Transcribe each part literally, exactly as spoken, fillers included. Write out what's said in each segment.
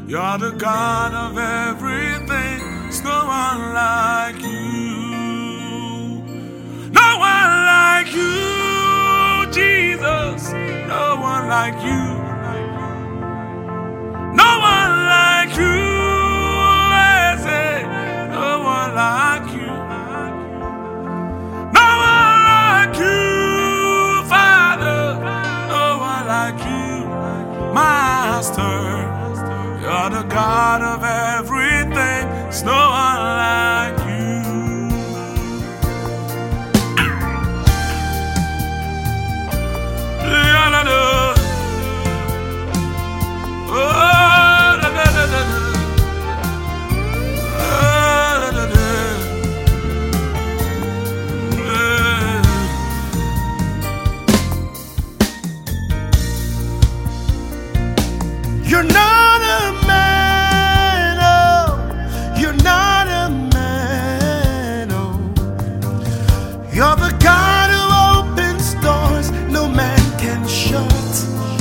You're the God of everything. There's no one like you. No one like you, Jesus. No one like you. No one like you. I say, no one like you. No one like you, Father. No one like you, Master. You're the God of everything. There's no one like you. La, la, la. Oh, la, la, la, la, la. Oh, la, la, la. Yeah. You're not. You're the God who opens doors no man can shut.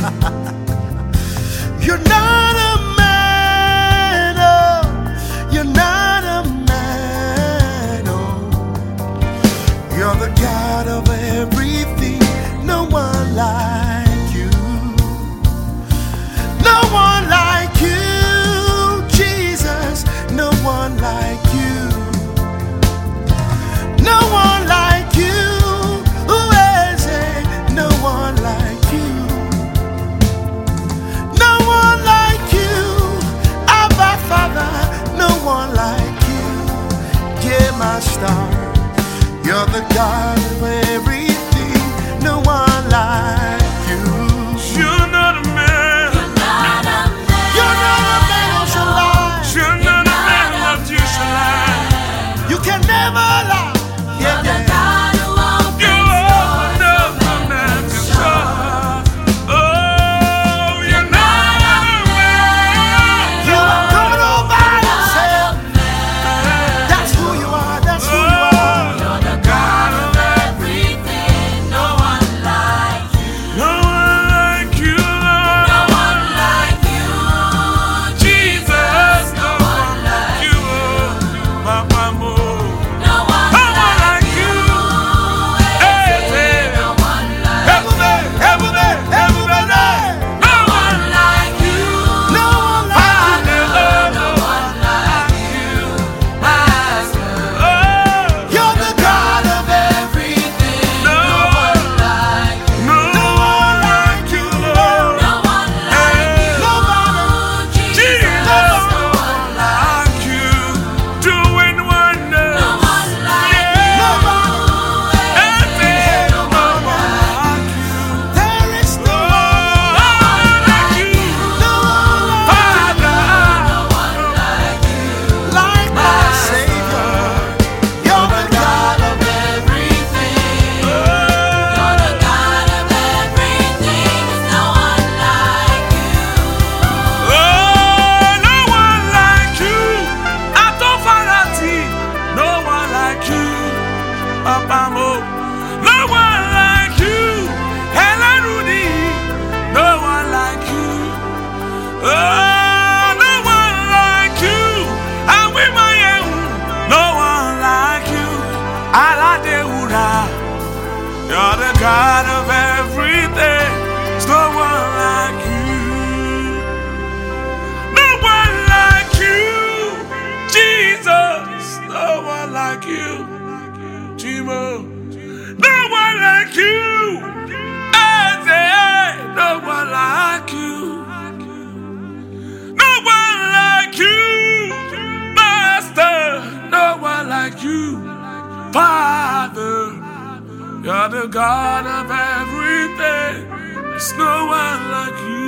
You're not a man, oh, you're not a man, oh. You're the God of everything, no one like you. No one like you, Jesus, no one like you. No one like you. My star, you're the God of everything. No one like you. You're not a man. You're not a man. You're not a man who shall lie. You're not a man that you shall lie. You can never lie. Yeah, yeah. No one like you, Helen Rudy. No one like you. Oh, no one like you. And we my no one like you. Aladeura, you're the God of everything. There's no one like you. No one like you, Jesus. No one like you. No one like you. I say, no one like you. No one like you, Master. No one like you, Father. You're the God of everything. There's no one like you.